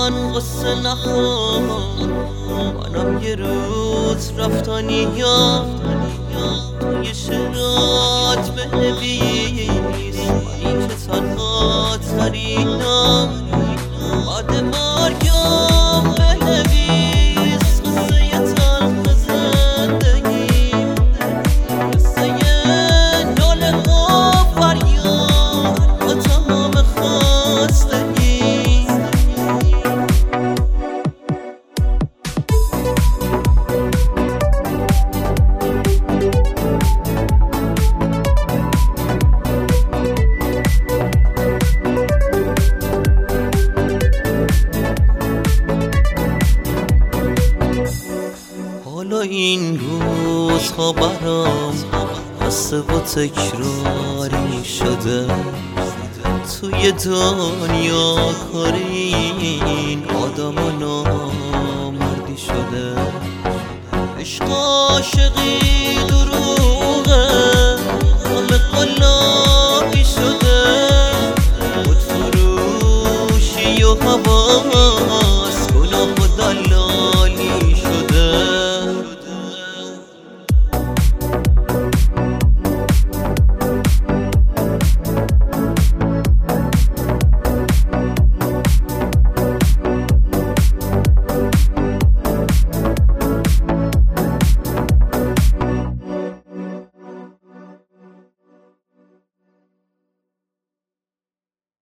من قصه نخوام، منم یه روز رفتنیم، توی شعرات بنویس منی که تنها ترینم، بعد مرگم بنویس قصه تلخ زندگیم، قصه ناله و فریاد با تمام خستگی. حالا این روزها برام قصه و تکراری شده، توی دنیا کار این آدم نامردی شده. عشق عاشقی